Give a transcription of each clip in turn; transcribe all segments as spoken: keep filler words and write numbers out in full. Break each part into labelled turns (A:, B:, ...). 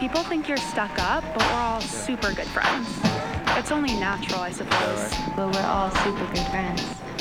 A: People think you're stuck up, but we're all super good friends. It's only natural, I suppose.
B: But we're all super good friends.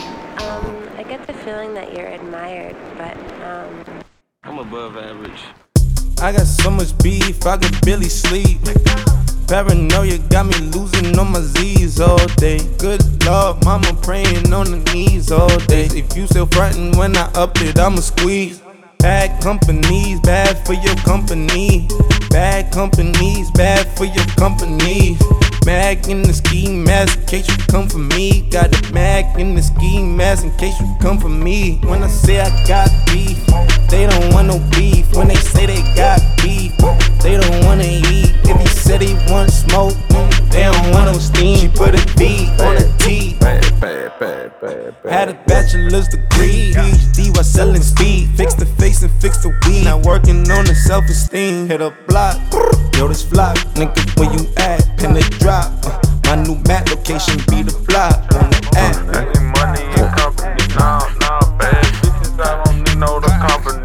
C: Um, I get the feeling that you're admired, but, um...
D: I'm above average.
E: I got so much beef, I could barely sleep. Paranoia got me losing on my Z's all day. Good Lord, mama praying on the knees all day. If you still frontin' when I up it, I'ma squeeze. Bad companies, bad for your company. Bad companies, bad for your company. Mag in the ski mask in case you come for me. Got a mag in the ski mask in case you come for me. When I say I got beef, they don't want no beef. When they say they got beef, they don't wanna eat. If he said he want smoke, they don't want no steam. She put a B on a T.
D: Bad, bad, bad, bad, bad.
E: Had a bachelor's degree, P H D while selling speed. Fix the face and fix the weed. Now working on the self-esteem. Hit a block, yo this flock. Nigga, where you at? Pin the drop. Uh, my new map location be the block on the app.
F: I need money and company. Nah, nah, bad bitches, I don't need no the company.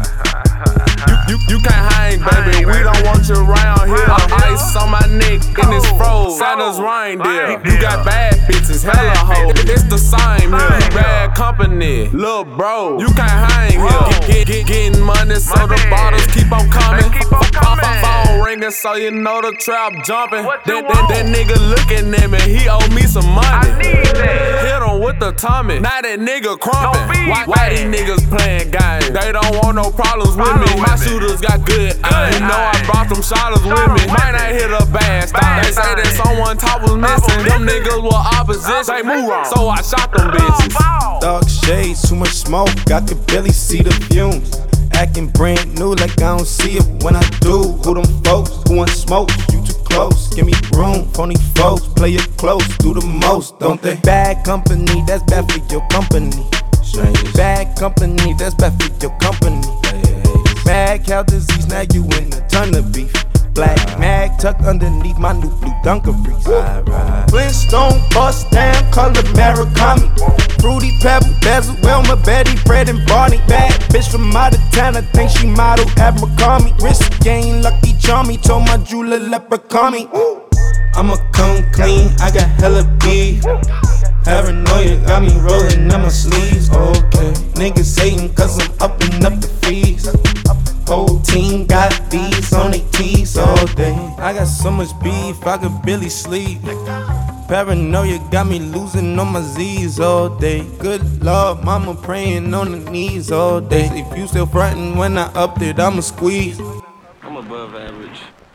G: You, you, you can't hang, baby. We don't want you around here. Ice on my neck in this froze. Santa's reindeer. You got bad bitches, hella hoes. It's the same here. Bad company, lil' bro. You can't hang here. Get, get, get, getting money, so the bottles keep on coming. Phone ringing, so you know the trap jumping. That, that, that nigga looking at me, he owe me some money. Hit him with the Tommy. Now that nigga crumpin'. Why, why these niggas playing games? They don't want no problems with me. My shooters got good aim. You know I brought them shotters with me. Might not hit a bad stop. They say that someone top was missing. Them niggas were opposition. They move wrong, so I shot them bitches.
E: Dark shades, too much smoke, I could barely see the fumes. Acting brand new like I don't see it when I do. Who them folks, who want smoke, you too close. Give me room, phony folks, play it close. Do the most, don't they? Bad company, that's bad for your company. Bad company, that's bad for your company. Mad cow disease, now you in a ton of beef. Black mag tucked underneath my new blue Dunkaroos. Flintstone bust down, color Murakami. Fruity Pebble, Basil, Wilma, Betty, Fred, and Barney. Bad bitch from out of town, I think she model at McCarmy. Wrist game, lucky charmy, told my jeweler leprechaun me. I'ma come clean, I got hella beef. Paranoia got me rolling in my sleeves. Okay, niggas hating cause I'm upping up the fees. Whole team got these on their tees all day. I got so much beef, I could barely sleep. Paranoia got me losing on my Z's all day. Good Lord, mama praying on the knees all day. If you still frontin' when I upped it, I'ma squeeze.
D: I'm above average.